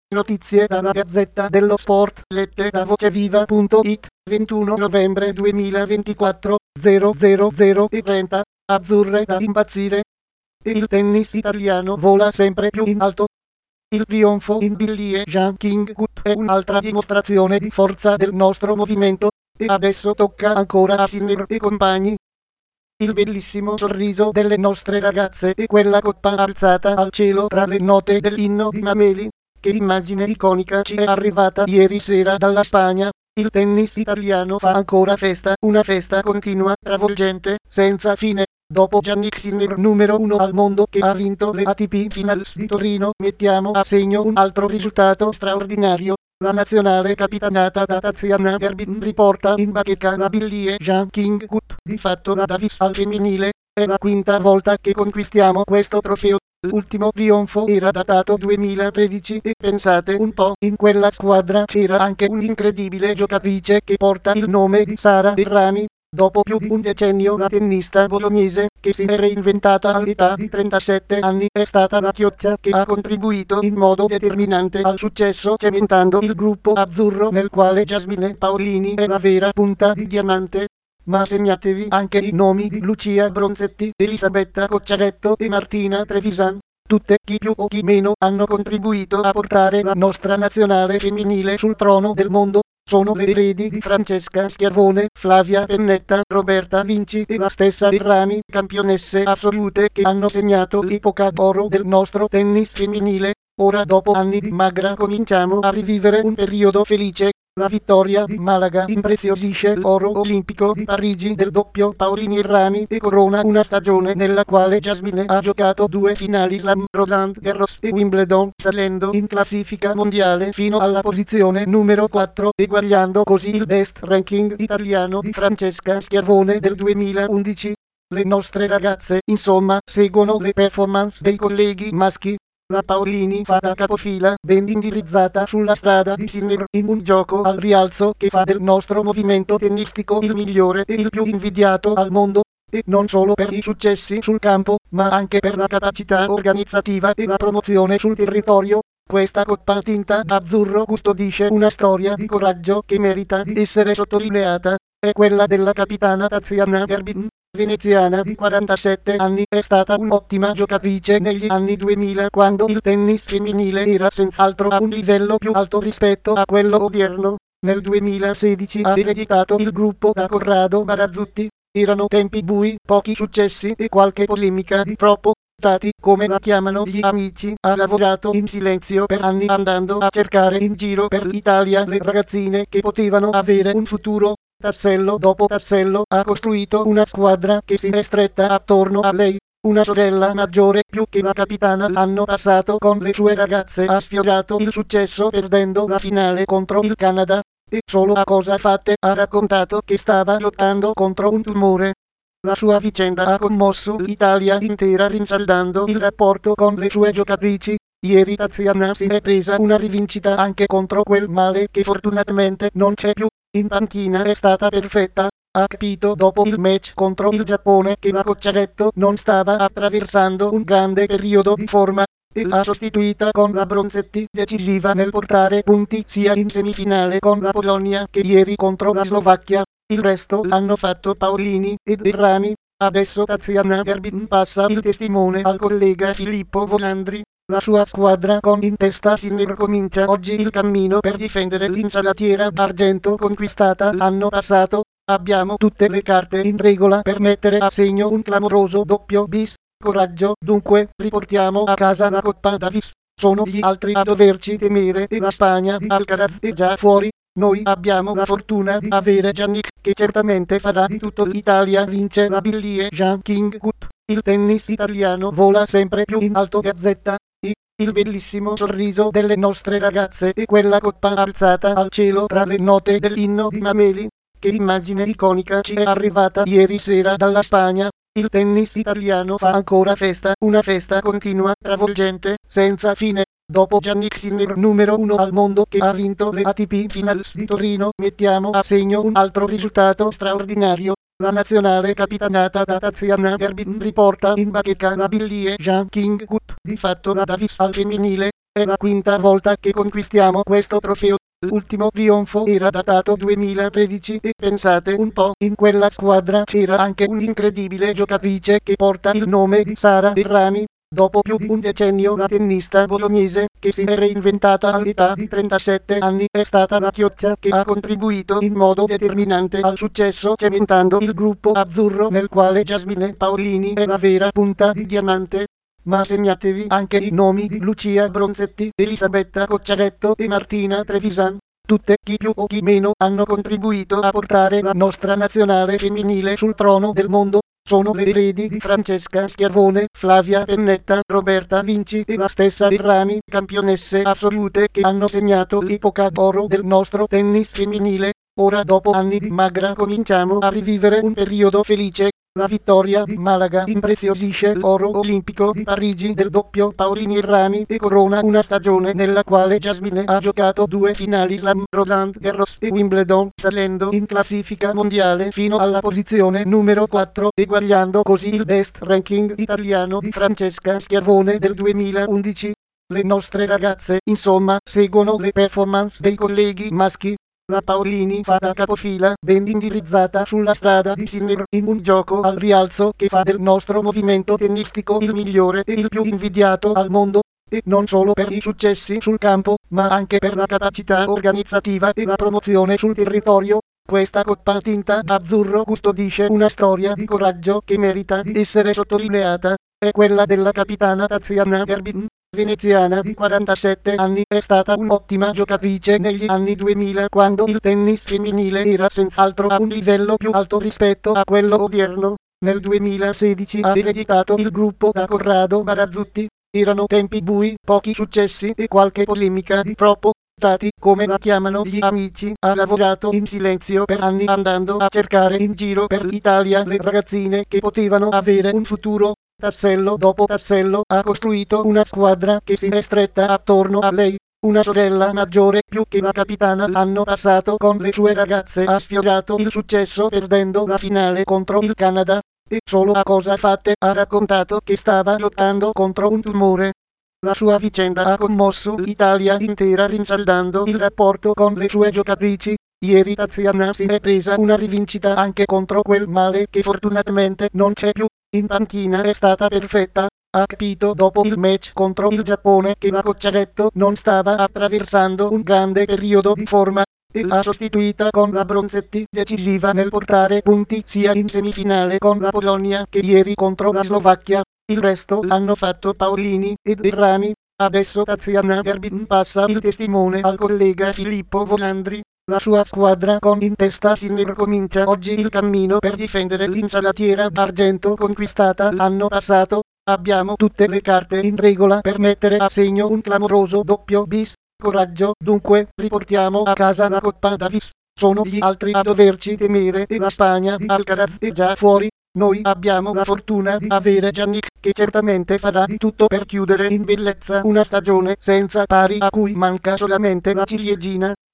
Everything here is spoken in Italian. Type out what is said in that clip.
Notizie dalla Gazzetta dello Sport, lette da voceviva.it, 21 novembre 2024, 0:30. Azzurre da impazzire. E il tennis italiano vola sempre più in alto. Il trionfo in Billie Jean King Cup è un'altra dimostrazione di forza del nostro movimento, e adesso tocca ancora a Sinner e compagni. Il bellissimo sorriso delle nostre ragazze e quella coppa alzata al cielo tra le note dell'inno di Mameli. Che immagine iconica ci è arrivata ieri sera dalla Spagna. Il tennis italiano fa ancora festa, una festa continua, travolgente, senza fine. Dopo Jannik Sinner numero 1 al mondo che ha vinto le ATP Finals di Torino, mettiamo a segno un altro risultato straordinario. La nazionale capitanata da Tatiana Gerbin riporta in bacheca la Billie Jean King Cup, di fatto la Davis al femminile. È la quinta volta che conquistiamo questo trofeo. L'ultimo trionfo era datato 2013 e pensate un po', in quella squadra c'era anche un'incredibile giocatrice che porta il nome di Sara Errani. Dopo più di un decennio la tennista bolognese, che si è reinventata all'età di 37 anni, è stata la chioccia che ha contribuito in modo determinante al successo, cementando il gruppo azzurro nel quale Jasmine Paolini è la vera punta di diamante. Ma segnatevi anche i nomi di Lucia Bronzetti, Elisabetta Cocciaretto e Martina Trevisan. Tutte, chi più o chi meno, hanno contribuito a portare la nostra nazionale femminile sul trono del mondo. Sono le eredi di Francesca Schiavone, Flavia Pennetta, Roberta Vinci e la stessa Errani, campionesse assolute che hanno segnato l'epoca d'oro del nostro tennis femminile. Ora, dopo anni di magra, cominciamo a rivivere un periodo felice. La vittoria di Malaga impreziosisce l'oro olimpico di Parigi del doppio Paolini-Errani e corona una stagione nella quale Jasmine ha giocato 2 finali Slam, Roland Garros e Wimbledon, salendo in classifica mondiale fino alla posizione numero 4, eguagliando così il best ranking italiano di Francesca Schiavone del 2011. Le nostre ragazze, insomma, seguono le performance dei colleghi maschi. La Paolini fa da capofila, ben indirizzata sulla strada di Sinner, in un gioco al rialzo che fa del nostro movimento tennistico il migliore e il più invidiato al mondo. E non solo per i successi sul campo, ma anche per la capacità organizzativa e la promozione sul territorio. Questa coppa tinta azzurro custodisce una storia di coraggio che merita di essere sottolineata. È quella della capitana Tatiana Gerbin. Veneziana di 47 anni, è stata un'ottima giocatrice negli anni 2000 quando il tennis femminile era senz'altro a un livello più alto rispetto a quello odierno. Nel 2016 ha ereditato il gruppo da Corrado Barazzutti. Erano tempi bui, pochi successi e qualche polemica di troppo. Tati, come la chiamano gli amici, ha lavorato in silenzio per anni andando a cercare in giro per l'Italia le ragazzine che potevano avere un futuro. Tassello dopo tassello ha costruito una squadra che si è stretta attorno a lei. Una sorella maggiore più che la capitana l'anno passato con le sue ragazze ha sfiorato il successo perdendo la finale contro il Canada. E solo a cose fatte ha raccontato che stava lottando contro un tumore. La sua vicenda ha commosso l'Italia intera rinsaldando il rapporto con le sue giocatrici. Ieri Tatiana si è presa una rivincita anche contro quel male che fortunatamente non c'è più. In panchina è stata perfetta. Ha capito dopo il match contro il Giappone che la Cocciaretto non stava attraversando un grande periodo di forma e l'ha sostituita con la Bronzetti, decisiva nel portare punti sia in semifinale con la Polonia che ieri contro la Slovacchia. Il resto l'hanno fatto Paolini ed Errani. Adesso Tatiana Gerbin passa il testimone al collega Filippo Volandri. La sua squadra con in testa Sinner comincia oggi il cammino per difendere l'insalatiera d'argento conquistata l'anno passato. Abbiamo tutte le carte in regola per mettere a segno un clamoroso doppio bis. Coraggio, dunque, riportiamo a casa la Coppa Davis. Sono gli altri a doverci temere e la Spagna di Alcaraz è già fuori. Noi abbiamo la fortuna di avere Jannik, che certamente farà di tutto. L'Italia vince la Billie Jean King Cup. Il tennis italiano vola sempre più in alto. Gazzetta. Il bellissimo sorriso delle nostre ragazze e quella coppa alzata al cielo tra le note dell'inno di Mameli. Che immagine iconica ci è arrivata ieri sera dalla Spagna. Il tennis italiano fa ancora festa, una festa continua, travolgente, senza fine. Dopo Jannik Sinner numero 1 al mondo che ha vinto le ATP Finals di Torino, mettiamo a segno un altro risultato straordinario. La nazionale capitanata da Tatiana Gerbin riporta in bacheca la Billie Jean King Cup, di fatto la Davis al femminile. È la quinta volta che conquistiamo questo trofeo. L'ultimo trionfo era datato 2013 e pensate un po', in quella squadra c'era anche un'incredibile giocatrice che porta il nome di Sara Errani. Dopo più di un decennio la tennista bolognese, che si è reinventata all'età di 37 anni, è stata la chioccia che ha contribuito in modo determinante al successo, cementando il gruppo azzurro nel quale Jasmine Paolini è la vera punta di diamante. Ma segnatevi anche i nomi di Lucia Bronzetti, Elisabetta Cocciaretto e Martina Trevisan. Tutte, chi più o chi meno, hanno contribuito a portare la nostra nazionale femminile sul trono del mondo. Sono le eredi di Francesca Schiavone, Flavia Pennetta, Roberta Vinci e la stessa Errani, campionesse assolute che hanno segnato l'epoca d'oro del nostro tennis femminile. Ora, dopo anni di magra, cominciamo a rivivere un periodo felice. La vittoria di Malaga impreziosisce l'oro olimpico di Parigi del doppio Paolini-Errani e corona una stagione nella quale Jasmine ha giocato 2 finali Slam, Roland Garros e Wimbledon, salendo in classifica mondiale fino alla posizione numero 4, eguagliando così il best ranking italiano di Francesca Schiavone del 2011. Le nostre ragazze, insomma, seguono le performance dei colleghi maschi. La Paolini fa da capofila, ben indirizzata sulla strada di Sinner, in un gioco al rialzo che fa del nostro movimento tennistico il migliore e il più invidiato al mondo. E non solo per i successi sul campo, ma anche per la capacità organizzativa e la promozione sul territorio. Questa coppa tinta azzurro custodisce una storia di coraggio che merita di essere sottolineata. È quella della capitana Tatiana Gerbin, veneziana di 47 anni. È stata un'ottima giocatrice negli anni 2000, quando il tennis femminile era senz'altro a un livello più alto rispetto a quello odierno. Nel 2016 ha ereditato il gruppo da Corrado Barazzutti. Erano tempi bui, pochi successi e qualche polemica di troppo. Tati, come la chiamano gli amici, ha lavorato in silenzio per anni, andando a cercare in giro per l'Italia le ragazzine che potevano avere un futuro. Tassello dopo tassello ha costruito una squadra che si è stretta attorno a lei. Una sorella maggiore più che la capitana l'anno passato con le sue ragazze ha sfiorato il successo perdendo la finale contro il Canada. E solo a cose fatte ha raccontato che stava lottando contro un tumore. La sua vicenda ha commosso l'Italia intera, rinsaldando il rapporto con le sue giocatrici. Ieri Tatiana si è presa una rivincita anche contro quel male che fortunatamente non c'è più. In panchina è stata perfetta. Ha capito dopo il match contro il Giappone che la Cocciaretto non stava attraversando un grande periodo di forma e l'ha sostituita con la Bronzetti, decisiva nel portare punti sia in semifinale con la Polonia che ieri contro la Slovacchia. Il resto l'hanno fatto Paolini ed Errani. Adesso Tatiana Gerbin passa il testimone al collega Filippo Volandri. La sua squadra con in testa Sinner comincia oggi il cammino per difendere l'insalatiera d'argento conquistata l'anno passato. Abbiamo tutte le carte in regola per mettere a segno un clamoroso doppio bis. Coraggio, dunque, riportiamo a casa la Coppa Davis. Sono gli altri a doverci temere e la Spagna di Alcaraz è già fuori. Noi abbiamo la fortuna di avere Jannik, che certamente farà di tutto per chiudere in bellezza una stagione senza pari a cui manca solamente la ciliegina.